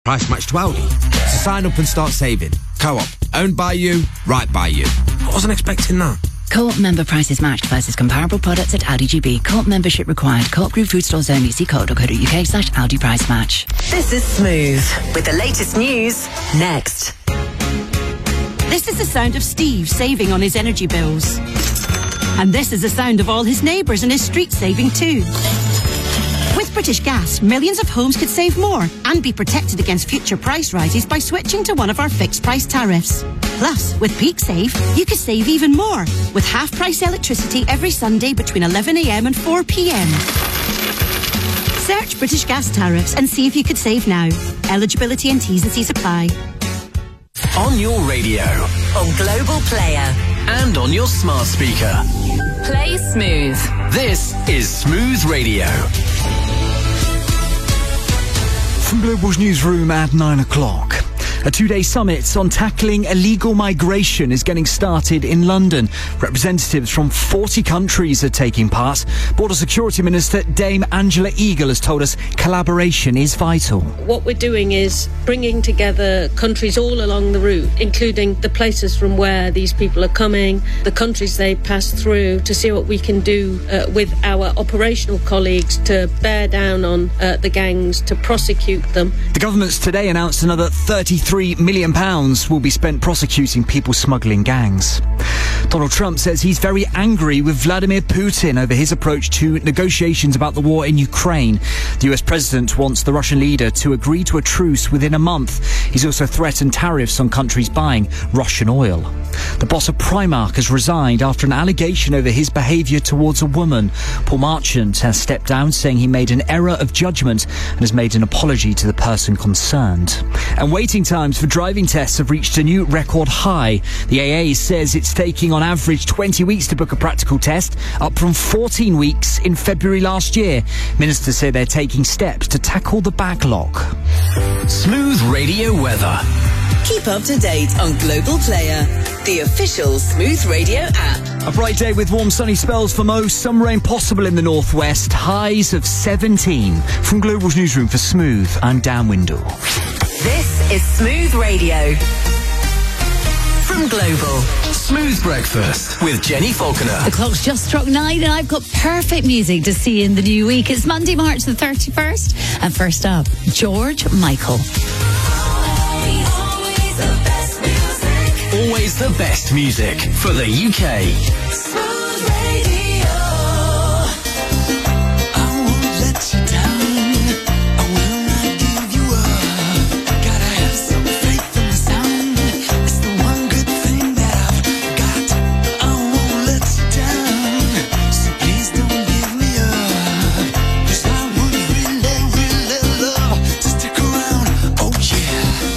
Price match to Aldi. So sign up and start saving. Co-op. Owned by you, right by you. I wasn't expecting that. Co-op member prices matched versus comparable products at Aldi GB. Co-op membership required. Co-op Group food stores only. See co.uk/Aldi price match. This is Smooth with the latest news next. This is the sound of Steve saving on his energy bills. And this is the sound of all his neighbours and his street saving too. With British Gas, millions of homes could save more and be protected against future price rises by switching to one of our fixed price tariffs. Plus, with Peak Save, you could save even more with half-price electricity every Sunday between 11 a.m. and 4 p.m. Search British Gas tariffs and see if you could save now. Eligibility and T's and C's apply. On your radio, On Global Player and on your smart speaker. Play Smooth. This is Smooth Radio. From Global's newsroom at 9 o'clock. A two-day summit on tackling illegal migration is getting started in London. Representatives from 40 countries are taking part. Border Security Minister Dame Angela Eagle has told us collaboration is vital. What we're doing is bringing together countries all along the route, including the places from where these people are coming, the countries they pass through, to see what we can do with our operational colleagues to bear down on the gangs, to prosecute them. The government's today announced another £33 million will be spent prosecuting people smuggling gangs. Donald Trump says he's very angry with Vladimir Putin over his approach to negotiations about the war in Ukraine. The US president wants the Russian leader to agree to a truce within a month. He's also threatened tariffs on countries buying Russian oil. The boss of Primark has resigned after an allegation over his behaviour towards a woman. Paul Marchant has stepped down, saying he made an error of judgment and has made an apology to the person concerned. And waiting times for driving tests have reached a new record high. The AA says it's taking on average 20 weeks to book a practical test, up from 14 weeks in February last year. Ministers say they're taking steps to tackle the backlog. Smooth Radio weather. Keep up to date on Global Player, the official Smooth Radio app. A bright day with warm sunny spells for most. Some rain possible in the northwest. Highs of 17. From Global's newsroom for Smooth, I'm Dan Windle. This is Smooth Radio. From Global. Smooth Breakfast with Jenny Falconer. The clock's just struck 9 and I've got perfect music to see in the new week. It's Monday, March the 31st. And first up, George Michael. Always the best music for the UK. Smooth Radio. I won't let you down. I will not give you up. Gotta have some faith in the sound. It's the one good thing that I've got. I won't let you down. So please don't give me up. 'Cause I would really, really love to stick around. Oh yeah.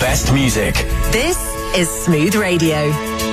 best music. This is Smooth Radio.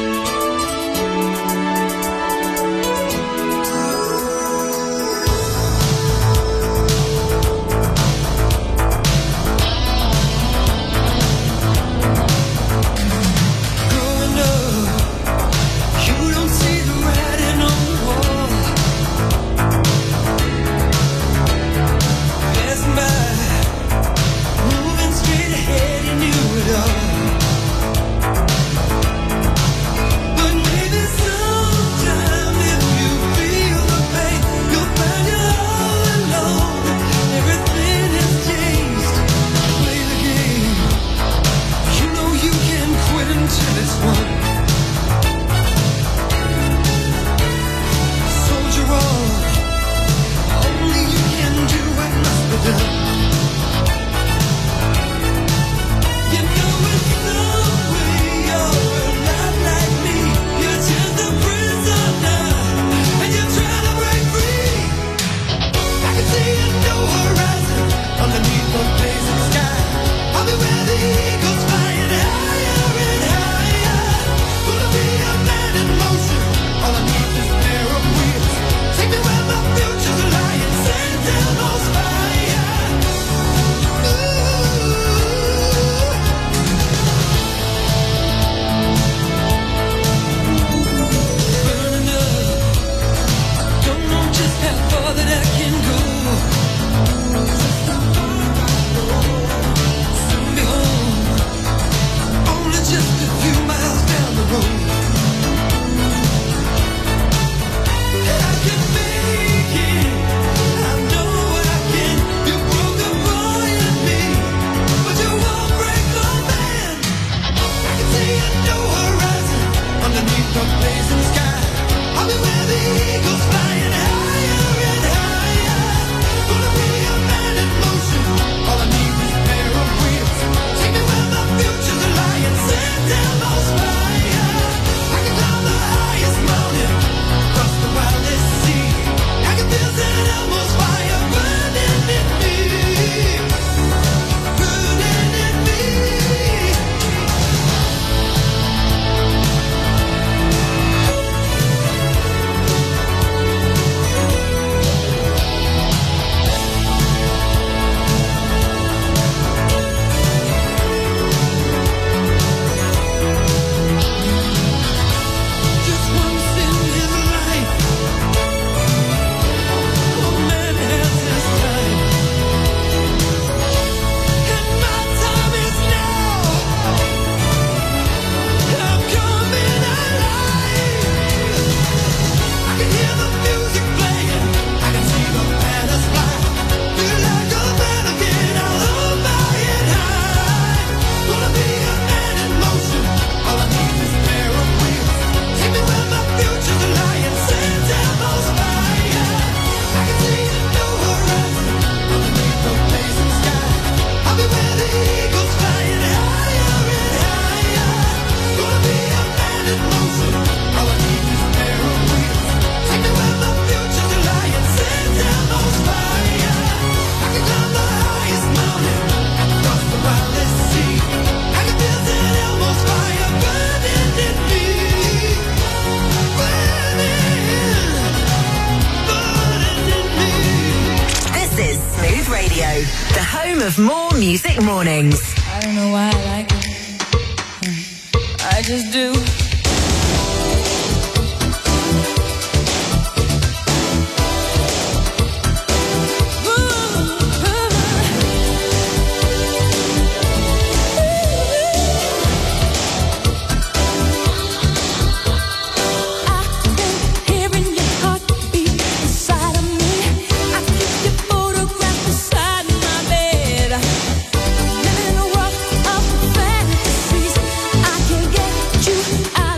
the home of more music mornings. I don't know why I like it. I just do. I can get you out.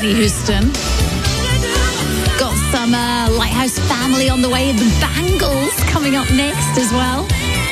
Whitney Houston. Got some Lighthouse Family on the way, and the Bangles coming up next as well.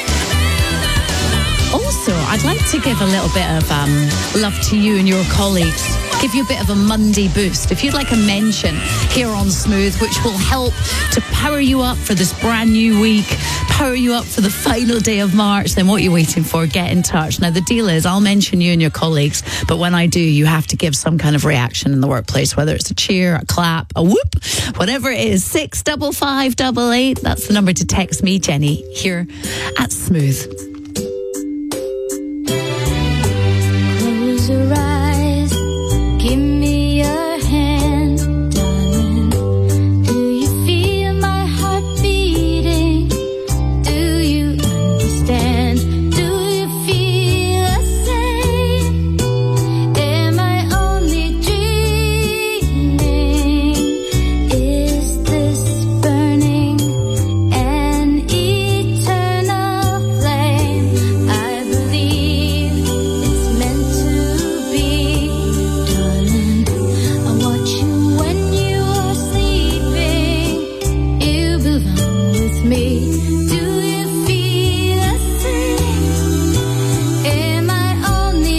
Also, I'd like to give a little bit of love to you and your colleagues. Give you a bit of a Monday boost. If you'd like a mention here on Smooth, which will help to power you up for this brand new week, power you up for the final day of March, then what are you waiting for? Get in touch. Now, the deal is I'll mention you and your colleagues, but when I do, you have to give some kind of reaction in the workplace, whether it's a cheer, a clap, a whoop, whatever it is. 65588. That's the number to text me, Jenny, here at Smooth. Close your eyes, give me your hand, darling. Do you feel my heart beating? Do you understand? Do you feel the same? Am I only dreaming? Is this burning an eternal flame? I believe it's meant to be, darling. I watch you when you are sleeping. You belong with me. Do you feel the same? Am I only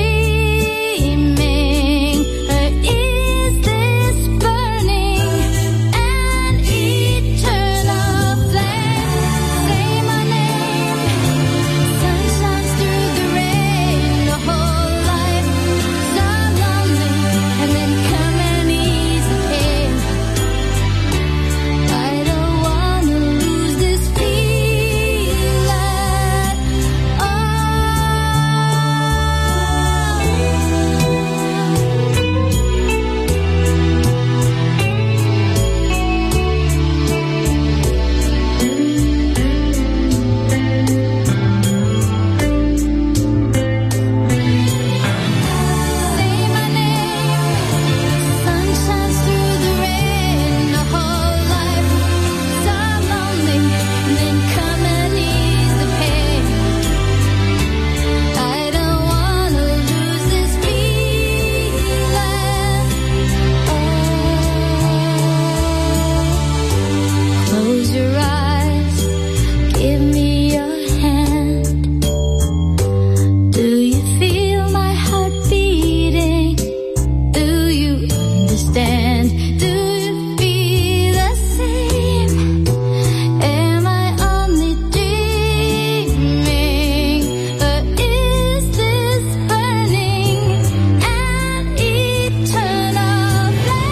dreaming? Or is this burning an eternal flame? Say my name. Sun shines through the rain. The whole life so lonely, and then come and ease the pain. I don't wanna lose this feeling. Oh. Say my name. Sun shines through the rain. The whole life so lonely, and then come and ease the pain. I don't wanna lose this feeling. Oh. Close your eyes, give me your hand. Do you feel my heart beating? Do you understand? Do you feel the same? Am I only dreaming? Or is this burning an eternal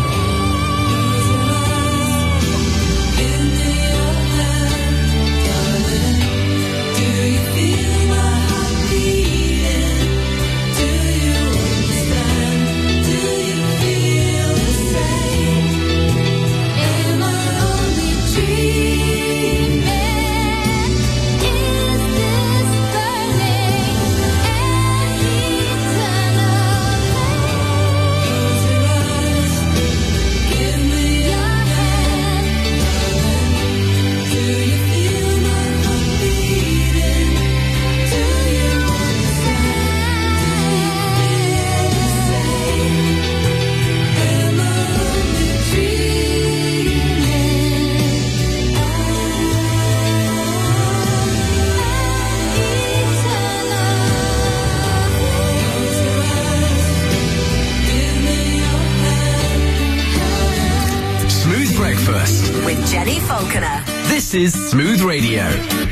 flame? Give me your hand, darling. Do you feel my heart beating? Do you understand? Do you feel the same? Am I only dreaming? Is this burning an eternal flame? Give me your hand. Do you feel my heart beating? Do you understand? Am I only dreaming? Smooth Breakfast. With Jenny Falconer. This is Smooth Radio.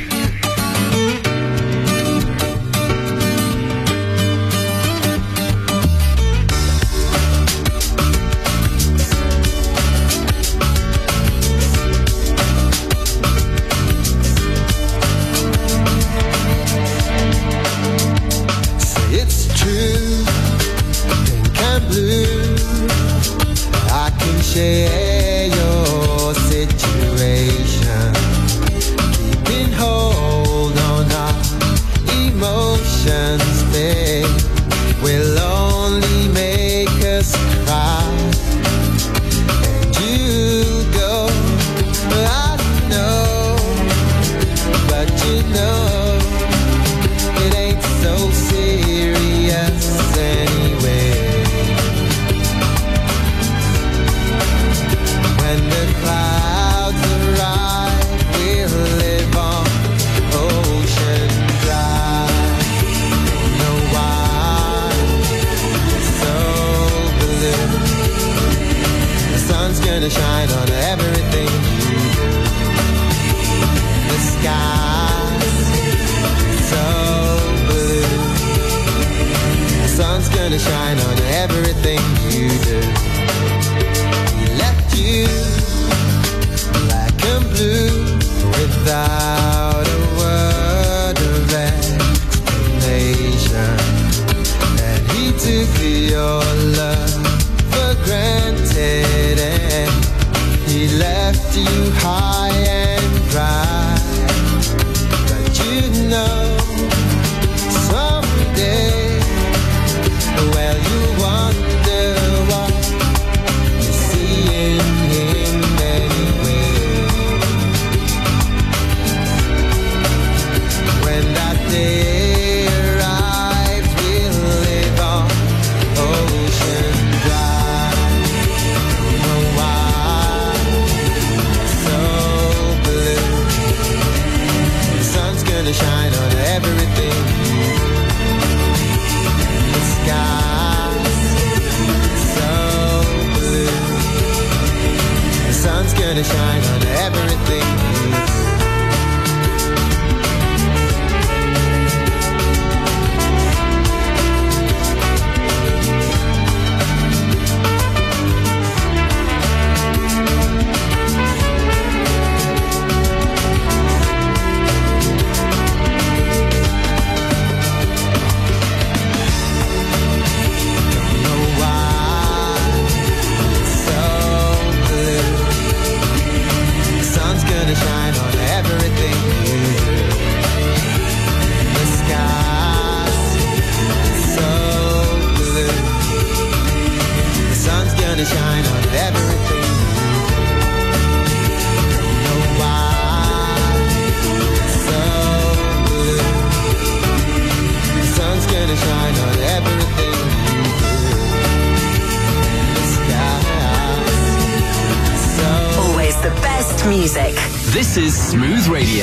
It's true, pink and blue. I can share your situation. Keeping hold on our emotions, babe, will only make us cry. And you go, I know, but you know it ain't so serious anyway. gonna shine on everything you do. He left you black and blue without a word of explanation. And he took your love for granted, and he left you high and dry. But you know someday, well, you wonder what you see in him anyway. When that day arrives, we'll live on ocean drive. Don't know why so blue. The sun's gonna shine on everything. The sky's so blue. The sun's gonna shine on everything. Shine on everything you do. The sky's so blue. The sun's gonna shine on everything you do. Don't know why so blue. The sun's gonna shine on everything you do. The sky's so Always the best music. This is Smooth Radio.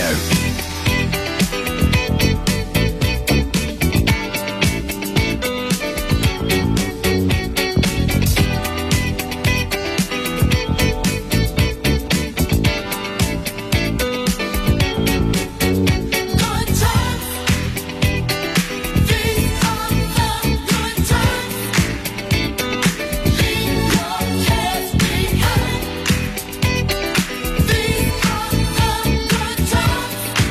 These are the good times.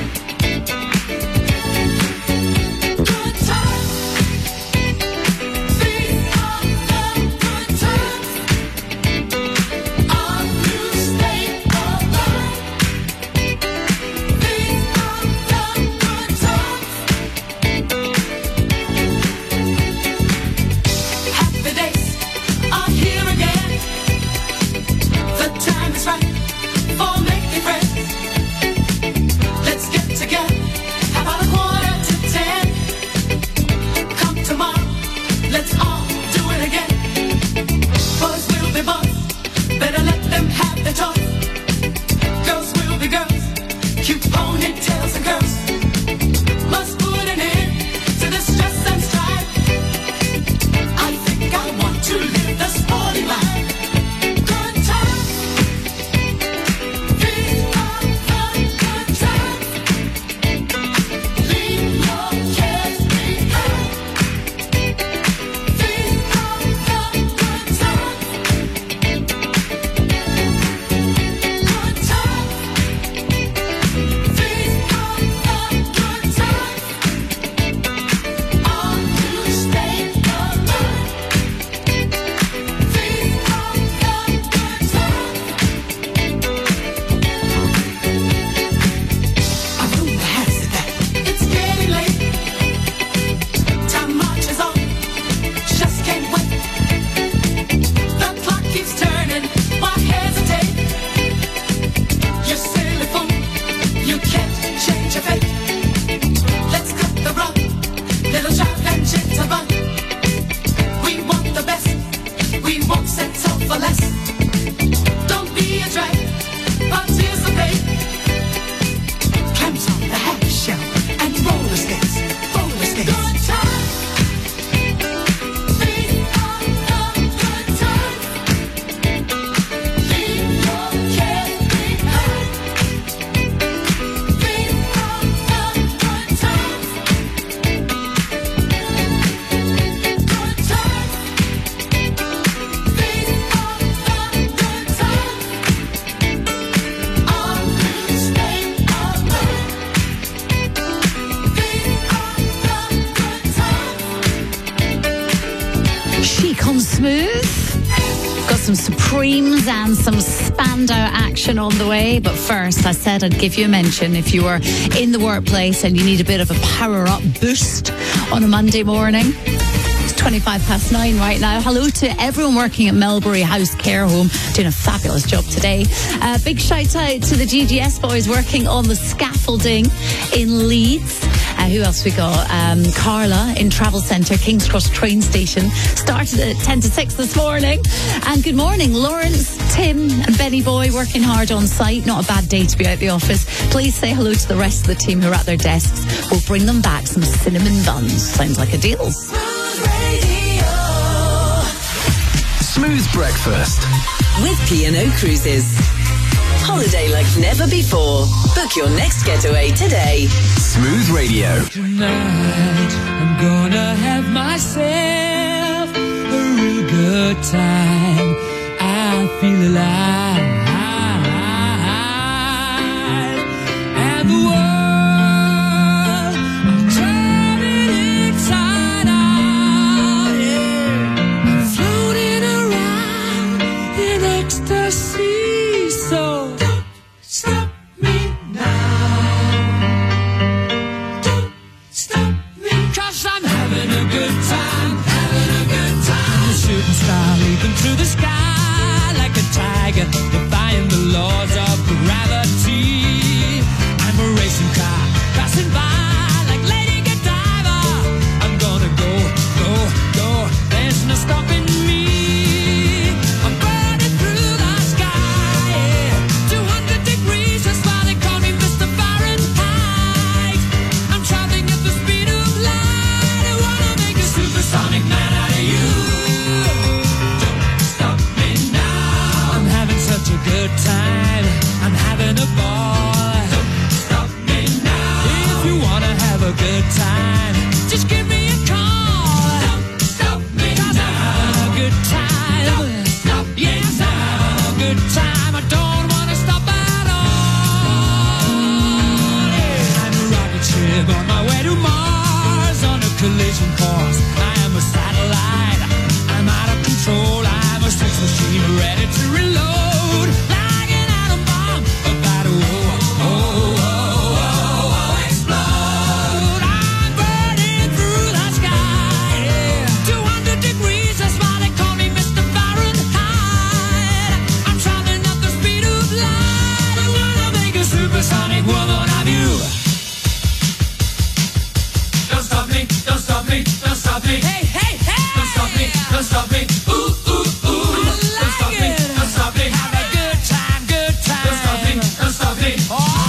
Smooth. Got some Supremes and some Spandau action on the way. But first, I said I'd give you a mention if you were in the workplace and you need a bit of a power-up boost on a Monday morning. It's 9:25 right now. Hello to everyone working at Melbury House Care Home, doing a fabulous job today. Big shout out to the GGS boys working on the scaffolding in Leeds. Who else we got? Carla in Travel Centre, King's Cross train station. Started at 10 to 6 this morning. And good morning, Lawrence, Tim and Benny Boy working hard on site. Not a bad day to be out the office. Please say hello to the rest of the team who are at their desks. We'll bring them back some cinnamon buns. Sounds like a deal. Smooth breakfast with P&O Cruises. Holiday like never before. Book your next getaway today. Smooth Radio. Tonight I'm gonna have myself a real good time. I feel alive, and the world I'm turning inside out. Yeah, I'm floating around in ecstasy. So don't stop me now. Don't stop me, 'cause I'm having a good time, having a good time. A shooting star leaping through the sky like a tiger, defying the laws of gravity. I'm a racing car passing by like Lady Godiva. I'm gonna go, go, go. There's no stopping me. I'm burning through the sky. Yeah. 200 degrees, that's why they call me Mr. Fahrenheit. I'm traveling at the speed of light. I wanna make a supersonic man out of you. Don't stop me now. I'm having such a good time. I'm having a ball. Don't stop me now. If you wanna have a good time, just give me a call. Don't stop me now. I'm having a good time. Don't stop me yes, now. I'm having a good time. I don't wanna stop at all. Yeah. I'm a rocket ship on my way to Mars on a collision course. I am a satellite. I'm out of control. I'm a sex machine ready to reload. Like an atom bomb about to explode. I'm burning through the sky. Yeah. 200 degrees, that's why they call me Mr. Fahrenheit. I'm traveling at the speed of light. I wanna make a supersonic woman of you. Don't stop me, don't stop me, don't stop me. Hey, hey, hey! Don't stop me, don't stop me. Ooh, ooh, ooh. Don't stop me, don't stop me. Have a good time, good time. Don't stop me, don't stop me.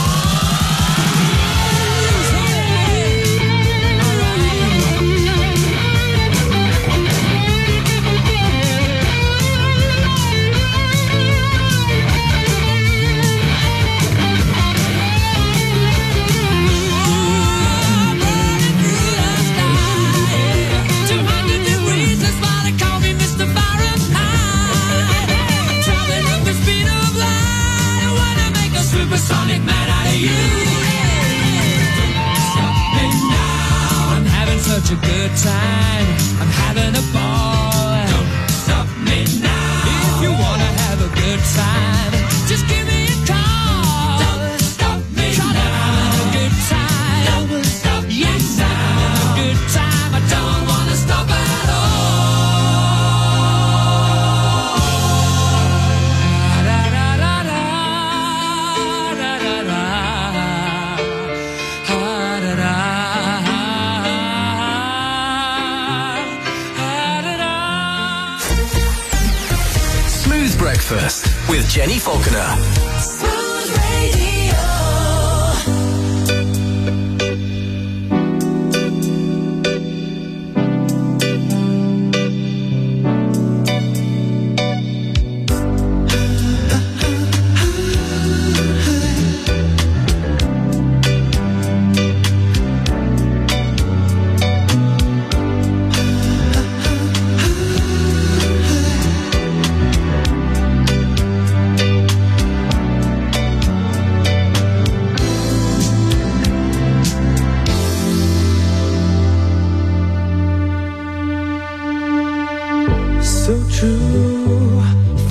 Supersonic man out of you. Stop me now. I'm having such a good time. I'm having a ball. Don't stop me now. If you wanna have a good time, just give me a call. Don't stop me now. I'm having a good time. Don't stop me yes, now. I'm having a good time. I don't wanna stop at all. Smooth breakfast with Jenny Falconer. Smooth Radio.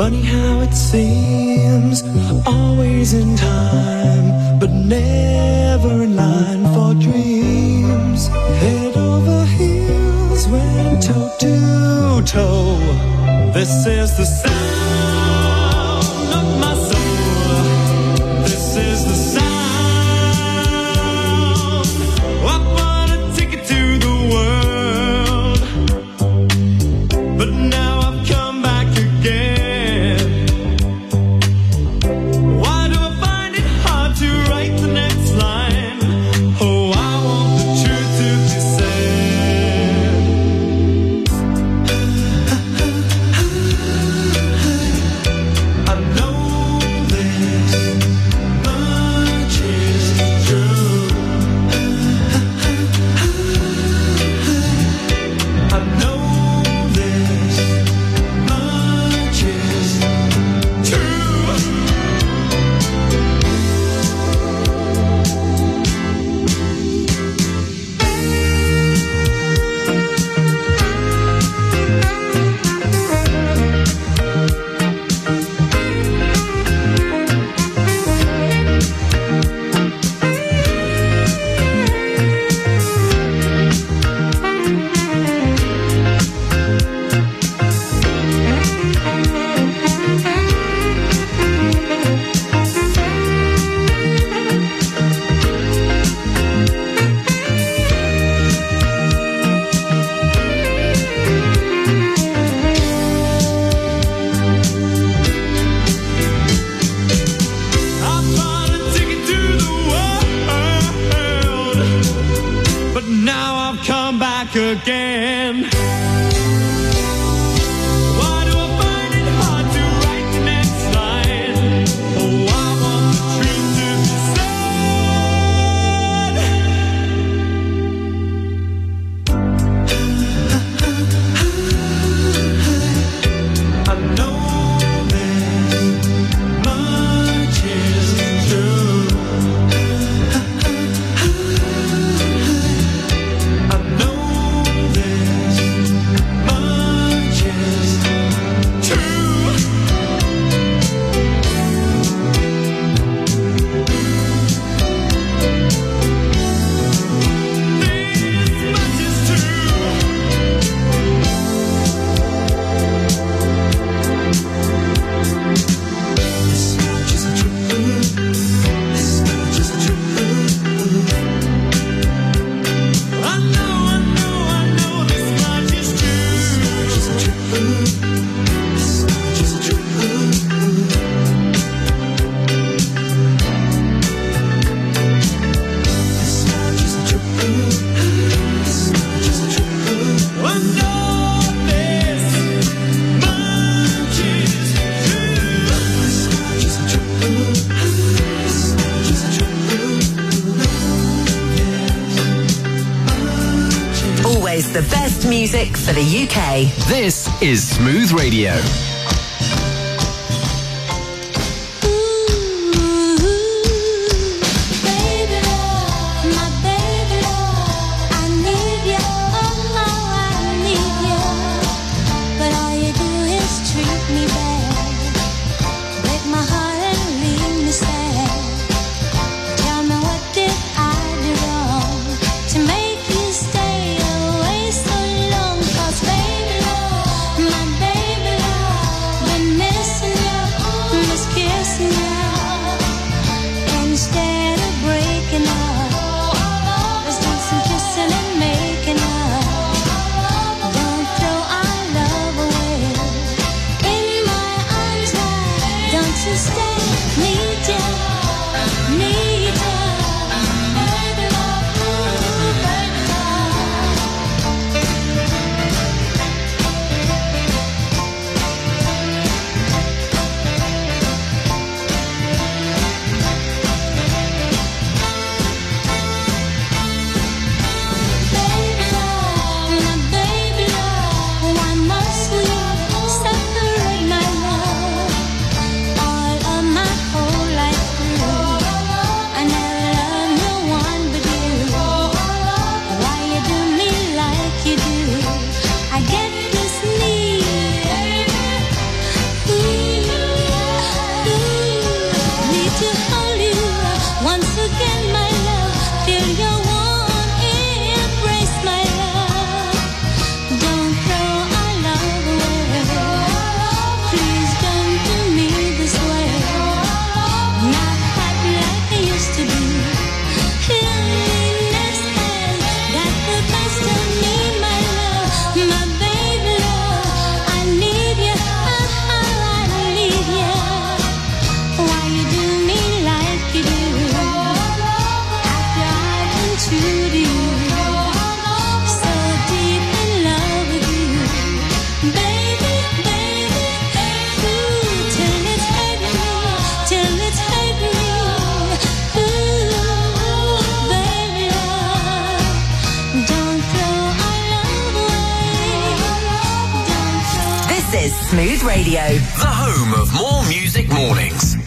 Funny how it seems, always in time, but never in line for dreams. Head over heels, went toe to toe. This is the sound of my soul. This is the sound. I wanna take it to the world, but now I've come back again. Why do I find it hard to write the next line? Oh, I want the truth to be said. I know this much is true. I know this much is true. I thought I'd take it to the world, but now I've come back again. Why do I find it hard to write the next line? Oh, I want the truth to be said. I know this much is true. I know this much is true. This much is true. This much is true. This much is true. I know this much is true. This much is true. This much is true. This much is true. This much is true. I know this much is true. This much is true. This much is true. Always the best music for the UK. This is Smooth Radio. Baby love, my baby love, I need you, oh I need you, but all you do is treat me bad, break my heart and leave me sad. Tell me what did I do wrong to make you stay away so long? 'Cause baby love, my baby love, Smooth Radio. The home of more music mornings.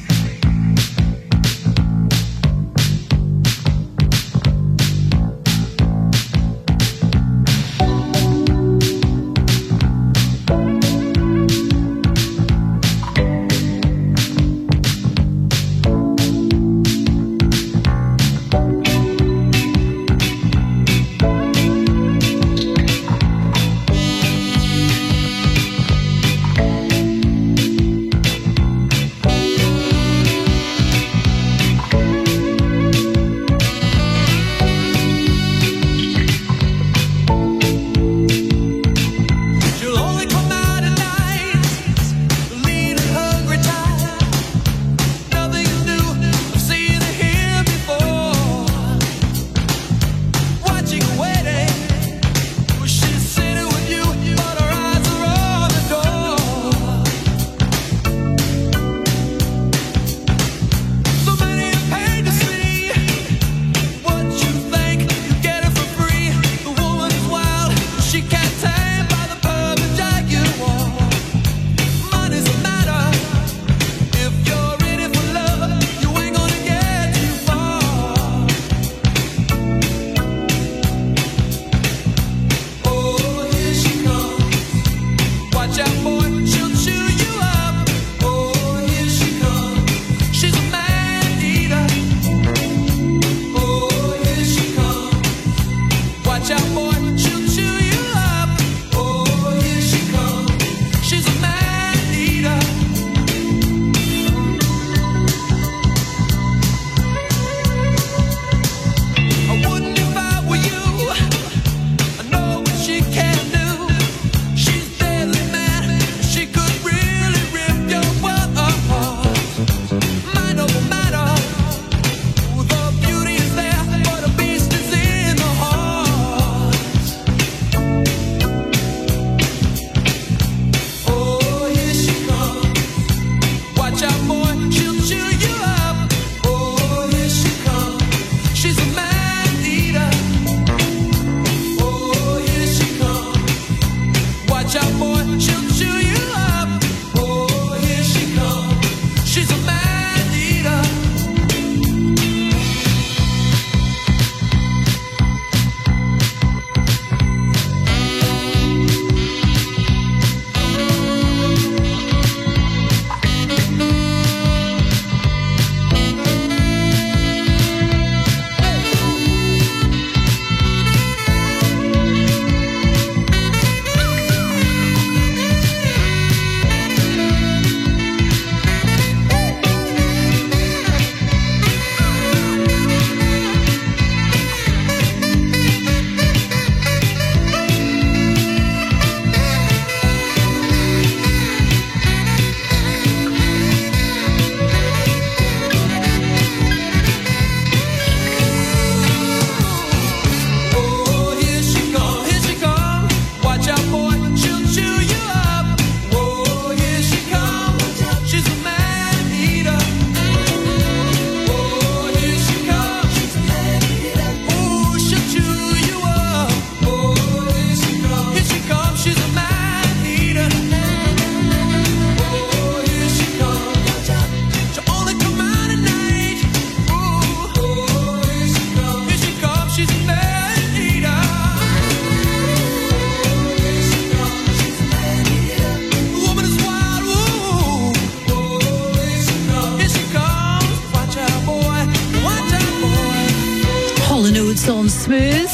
On Smooth.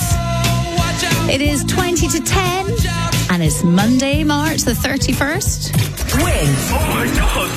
It is 20 to 10 and it's Monday, March the 31st. Win. Oh my God.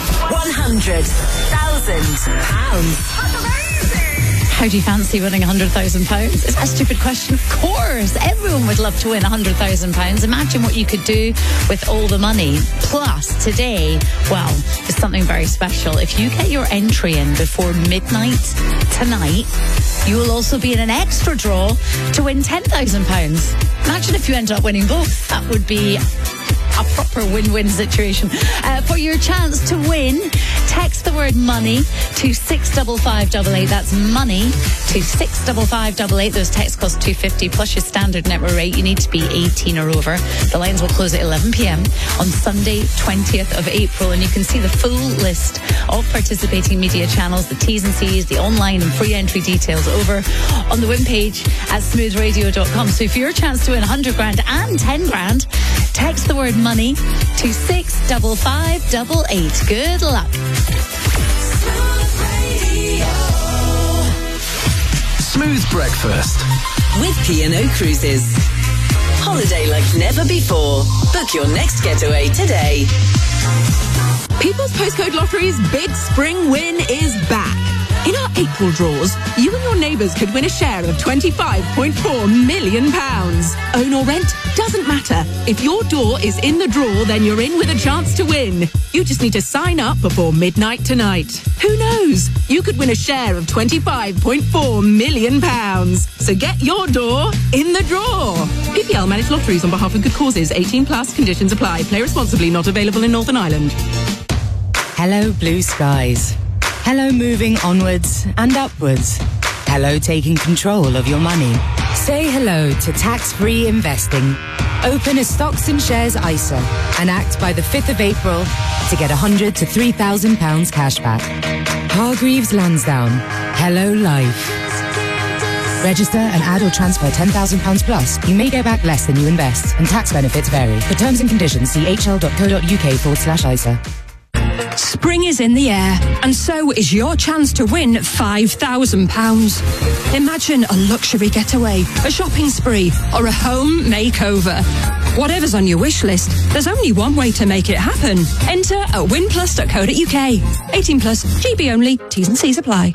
£100,000. That's amazing. How do you fancy winning £100,000? Is that a stupid question? Of course. Everyone would love to win £100,000. Imagine what you could do with all the money. Plus, today, well, it's something very special. If you get your entry in before midnight tonight, you will also be in an extra draw to win £10,000. Imagine if you ended up winning both. That would be A proper win-win situation. For your chance to win, text the word money to 65588. That's money to 65588. Those texts cost $2.50 plus your standard network rate. You need to be 18 or over. The lines will close at 11 p.m. on Sunday, 20th of April. And you can see the full list of participating media channels, the T's and C's, the online and free entry details over on the webpage at smoothradio.com. So for your chance to win 100 grand and 10 grand, text the word money to 65588. Good luck. Smooth breakfast. With P&O Cruises. Holiday like never before. Book your next getaway today. People's Postcode Lottery's big spring win is back. In our April draws, you and your neighbours could win a share of £25.4 million. Own or rent? Doesn't matter. If your door is in the draw, then you're in with a chance to win. You just need to sign up before midnight tonight. Who knows? You could win a share of £25.4 million. So get your door in the draw. PPL managed lotteries on behalf of good causes. 18 plus. Conditions apply. Play responsibly. Not available in Northern Ireland. Hello, blue skies. Hello, moving onwards and upwards. Hello, taking control of your money. Say hello to tax-free investing. Open a stocks and shares ISA and act by the 5th of April to get £100 to £3,000 cash back. Hargreaves Lansdowne. Hello, life. Register and add or transfer £10,000 plus. You may get back less than you invest, and tax benefits vary. For terms and conditions, see hl.co.uk/ISA. Spring is in the air, and so is your chance to win £5,000. Imagine a luxury getaway, a shopping spree, or a home makeover. Whatever's on your wish list, there's only one way to make it happen. Enter at winplus.co.uk. 18 plus, GB only, T's and C's apply.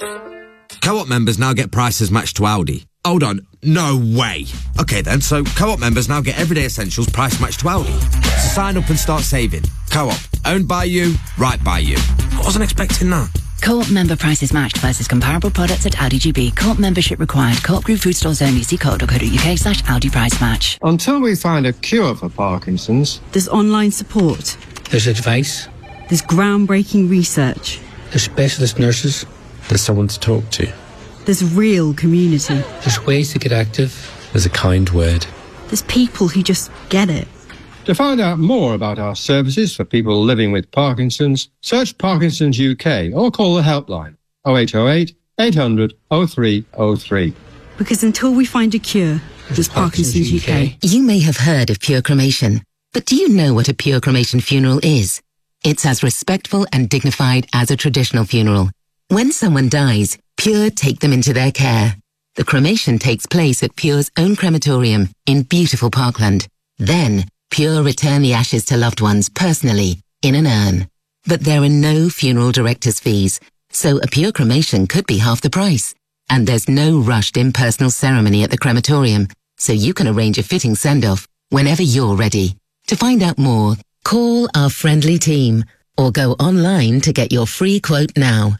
Co-op members now get prices matched to Aldi. Hold on, no way. Okay then, so Co-op members now get everyday essentials price matched to Aldi. So sign up and start saving. Co-op, owned by you, right by you. I wasn't expecting that. Co-op member prices matched versus comparable products at Aldi GB. Co-op membership required. Co-op Group food stores only. See co.uk/Aldi price match. Until we find a cure for Parkinson's, there's online support. There's advice. There's groundbreaking research. There's specialist nurses. There's someone to talk to. There's real community. There's ways to get active. There's a kind word. There's people who just get it. To find out more about our services for people living with Parkinson's, search Parkinson's UK or call the helpline 0808 800 0303. Because until we find a cure, there's Parkinson's UK. You may have heard of Pure Cremation, but do you know what a Pure Cremation funeral is? It's as respectful and dignified as a traditional funeral. When someone dies, Pure take them into their care. The cremation takes place at Pure's own crematorium in beautiful Parkland. Then, Pure return the ashes to loved ones personally, in an urn. But there are no funeral director's fees, so a Pure cremation could be half the price. And there's no rushed impersonal ceremony at the crematorium, so you can arrange a fitting send-off whenever you're ready. To find out more, call our friendly team or go online to get your free quote now.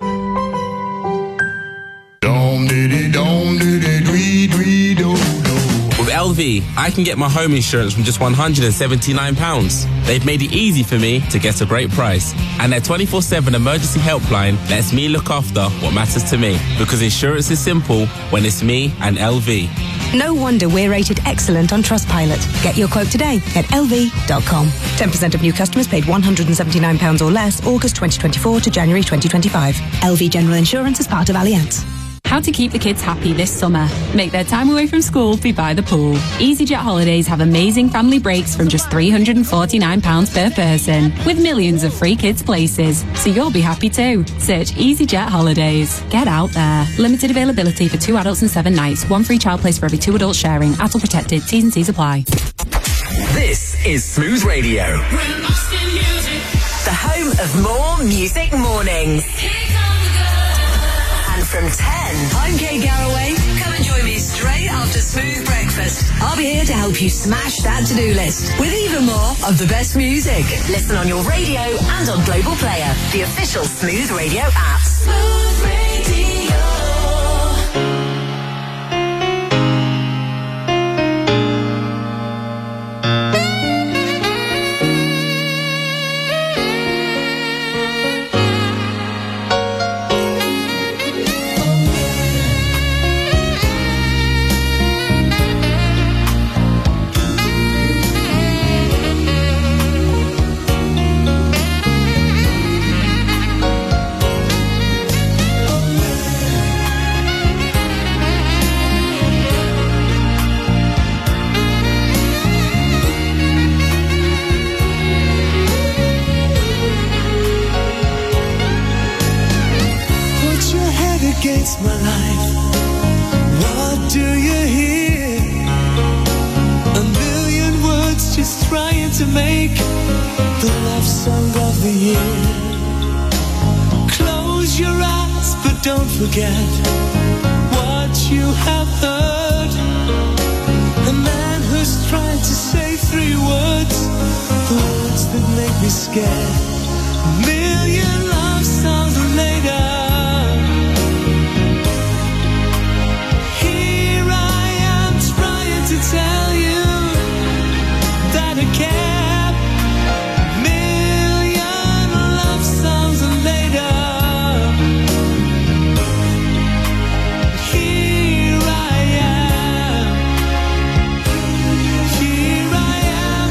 With LV, I can get my home insurance from just £179. They've made it easy for me to get a great price. And their 24/7 emergency helpline lets me look after what matters to me. Because insurance is simple when it's me and LV. No wonder we're rated excellent on Trustpilot. Get your quote today at lv.com. 10% of new customers paid £179 or less August 2024 to January 2025. LV General Insurance is part of Allianz. How to keep the kids happy this summer. Make their time away from school be by the pool. EasyJet Holidays have amazing family breaks from just £349 per person, with millions of free kids places. So you'll be happy too. Search EasyJet Holidays. Get out there. Limited availability for 2 adults and 7 nights. 1 free child place for every 2 adults sharing. ATOL protected. T's and C's apply. This is Smooth Radio. The home of more music mornings. And from 10, I'm Kate Garraway. Come and join me straight after Smooth Breakfast. I'll be here to help you smash that to-do list with even more of the best music. Listen on your radio and on Global Player, the official Smooth Radio app. Smooth Radio. here. Close your eyes, but don't forget what you have heard. A man who's trying to say 3 words, the words that make me scared. A million love songs later, here I am trying to tell you that I care. Million love songs later, here I am. Here I am.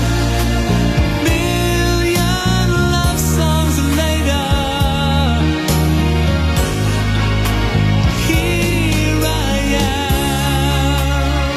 Million love songs later, here I am.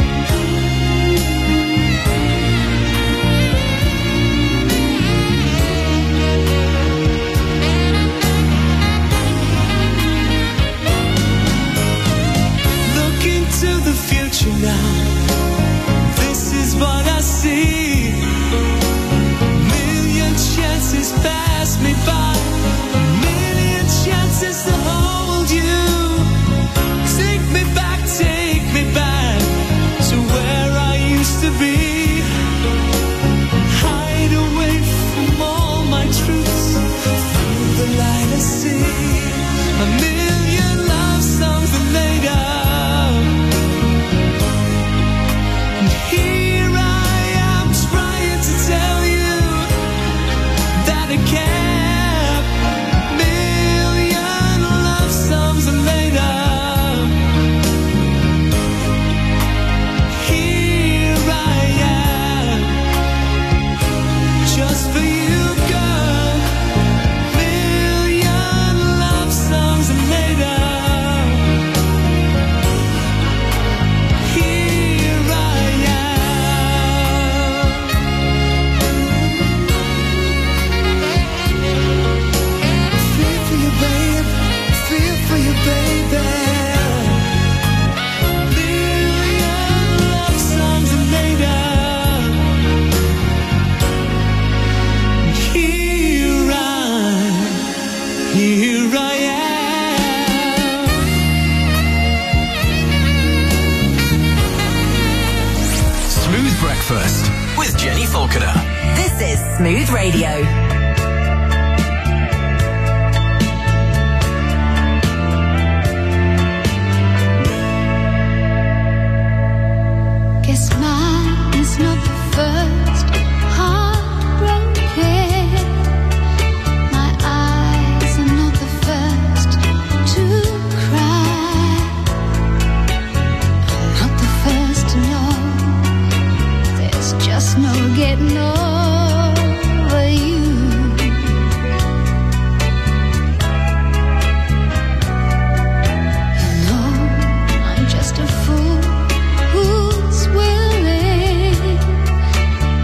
Look into the future now. This is what I see. Million chances pass me by. Million chances to hold you. Take me back to where I used to be. Hide away from all my truths. Through the light I see a million love songs later. And here I am trying to tell you that I care. Million love songs later, here I am, just for you, girl. Million love songs later, here I am. Feel for you, babe. Feel for you, baby. Million love songs later, here I am. Smooth Breakfast with Jenny Falconer. This is Smooth Radio. Guess mine is not the first heartbroken. My eyes are not the first to cry. I'm not the first to know. There's just no getting over you. You know, I'm just a fool who's willing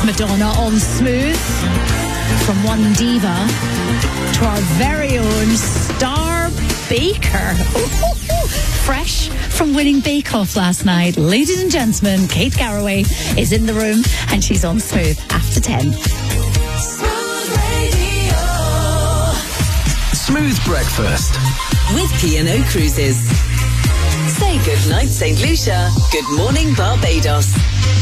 Madonna on Smooth. From one diva to our very own Star Baker. Fresh from winning Bake Off last night. Ladies and gentlemen, Kate Garraway is in the room and she's on Smooth after 10. Smooth Breakfast. With P&O Cruises. Say goodnight, St. Lucia. Good morning, Barbados.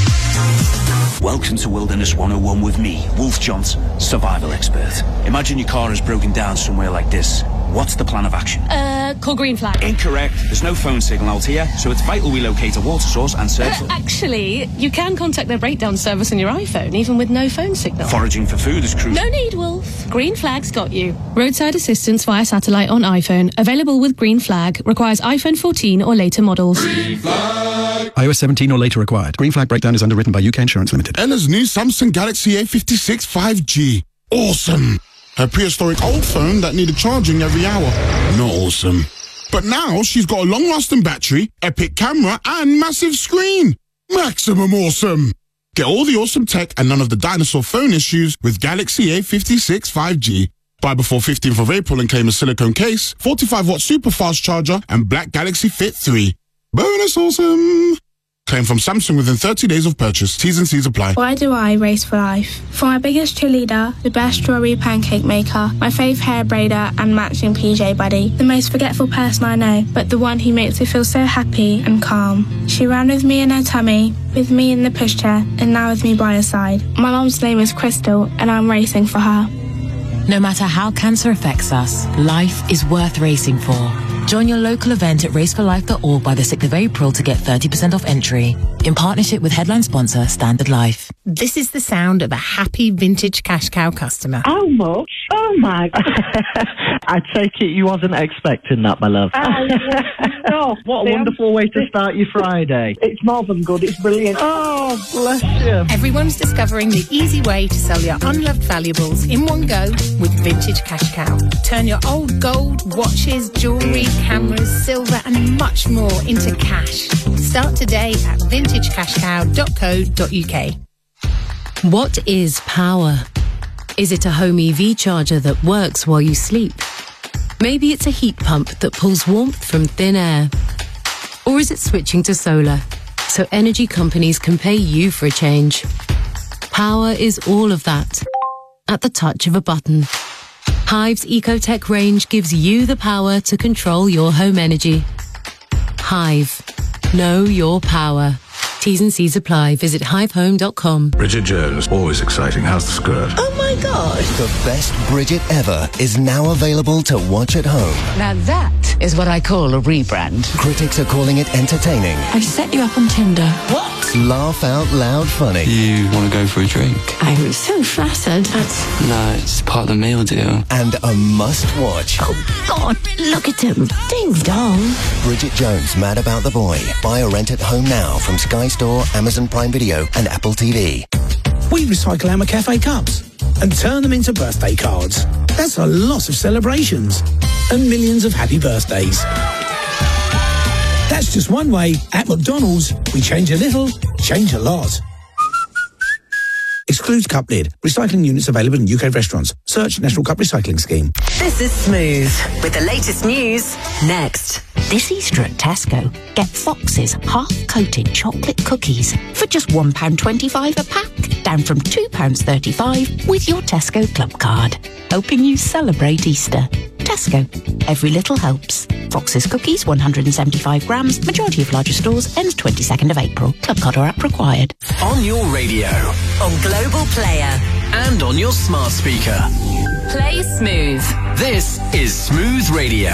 Welcome to Wilderness 101 with me, Wolf Johnson, survival expert. Imagine your car has broken down somewhere like this. What's the plan of action? Call Green Flag. Incorrect. There's no phone signal out here, so it's vital we locate a water source and search for... Actually, you can contact their breakdown service on your iPhone, even with no phone signal. Foraging for food is crucial. No need, Wolf. Green Flag's got you. Roadside assistance via satellite on iPhone. Available with Green Flag. Requires iPhone 14 or later models. Green Flag. iOS 17 or later required. Green Flag breakdown is underwritten by UK Insurance Limited. Ella's new Samsung Galaxy A56 5G. Awesome. Her prehistoric old phone that needed charging every hour. Not awesome. But now she's got a long-lasting battery, epic camera, and massive screen. Maximum awesome. Get all the awesome tech and none of the dinosaur phone issues with Galaxy A56 5G. Buy before 15th of April and claim a silicone case, 45-watt super fast charger, and Black Galaxy Fit 3. Bonus awesome. Claim from Samsung within 30 days of purchase. T's and C's apply. Why do I race for life? For my biggest cheerleader, the best strawberry pancake maker, my fave hair braider and matching PJ buddy, the most forgetful person I know, but the one who makes me feel so happy and calm. She ran with me in her tummy, with me in the pushchair, and now with me by her side. My mum's name is Crystal, and I'm racing for her. No matter how cancer affects us, life is worth racing for. Join your local event at raceforlife.org by the 6th of April to get 30% off entry. In partnership with headline sponsor Standard Life. This is the sound of a happy vintage cash cow customer. How much? Oh my God. I take it you wasn't expecting that, my love. No. What a wonderful way to start your Friday. It's more than good, it's brilliant. Oh, bless you. Everyone's discovering the easy way to sell your unloved valuables in one go with Vintage Cash Cow. Turn your old gold, watches, jewellery, cameras, silver and much more into cash. Start today at vintagecashcow.co.uk. What is power? Is it a home EV charger that works while you sleep? Maybe it's a heat pump that pulls warmth from thin air. Or is it switching to solar, so energy companies can pay you for a change? Power is all of that, at the touch of a button. Hive's EcoTech range gives you the power to control your home energy. Hive. Know your power. T's and C's apply. Visit hivehome.com. Bridget Jones, always exciting. How's the skirt? Oh my God. The best Bridget ever is now available to watch at home. Now that is what I call a rebrand. Critics are calling it entertaining. I set you up on Tinder. What? Laugh out loud funny. You want to go for a drink? I'm so flattered. No, it's part of the meal deal. And a must-watch. Oh, God, look at him. Ding dong. Bridget Jones, Mad About the Boy. Buy or rent at home now from Sky Store, Amazon Prime Video, and Apple TV. We recycle our McCafe cups and turn them into birthday cards. That's a lot of celebrations and millions of happy birthdays. That's just one way. At McDonald's, we change a little, change a lot. Excludes cup lid. Recycling units available in UK restaurants. Search National Cup Recycling Scheme. This is Smooth with the latest news next. This Easter at Tesco, get Fox's half-coated chocolate cookies for just £1.25 a pack, down from £2.35 with your Tesco Club card. Hoping you celebrate Easter. Tesco. Every little helps. Fox's cookies, 175 grams, majority of larger stores, ends 22nd of April. Club card or app required. On your radio. On Global Player. And on your smart speaker. Play Smooth. This is Smooth Radio.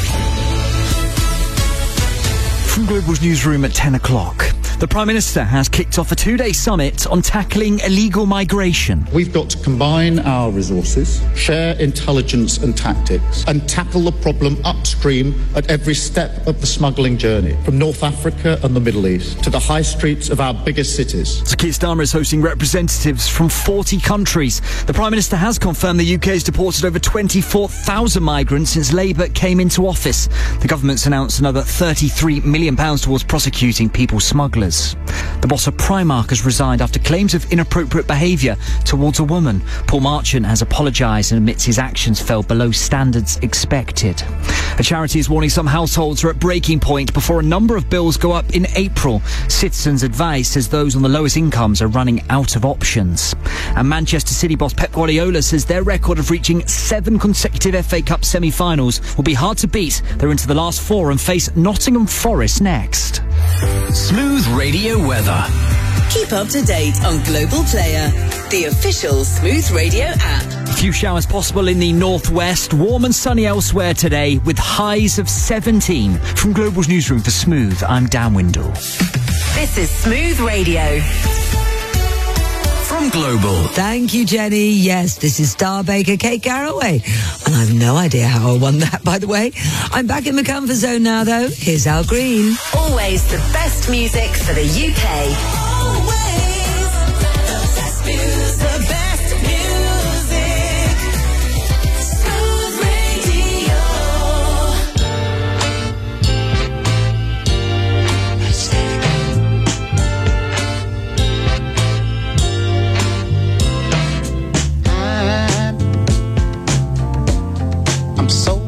From Global's newsroom at 10 o'clock. The Prime Minister has kicked off a two-day summit on tackling illegal migration. We've got to combine our resources, share intelligence and tactics, and tackle the problem upstream at every step of the smuggling journey, from North Africa and the Middle East to the high streets of our biggest cities. Sir Keir Starmer is hosting representatives from 40 countries. The Prime Minister has confirmed the UK has deported over 24,000 migrants since Labour came into office. The government's announced another £33 million towards prosecuting people smugglers. The boss of Primark has resigned after claims of inappropriate behaviour towards a woman. Paul Marchant has apologised and admits his actions fell below standards expected. A charity is warning some households are at breaking point before a number of bills go up in April. Citizens Advice says those on the lowest incomes are running out of options. And Manchester City boss Pep Guardiola says their record of reaching 7 consecutive FA Cup semi-finals will be hard to beat. They're into the last 4 and face Nottingham Forest next. Smooth Radio weather. Keep up to date on Global Player, the official Smooth Radio app. A few showers possible in the northwest, warm and sunny elsewhere today with highs of 17. From Global's newsroom for Smooth, I'm Dan Windle. This is Smooth Radio. From Global. Thank you, Jenny. Yes, this is Star Baker Kate Garraway. And I've no idea how I won that, by the way. I'm back in my comfort zone now, though. Here's Al Green. Always the best music for the UK. Always the best music. The best music. Smooth Radio. I'm so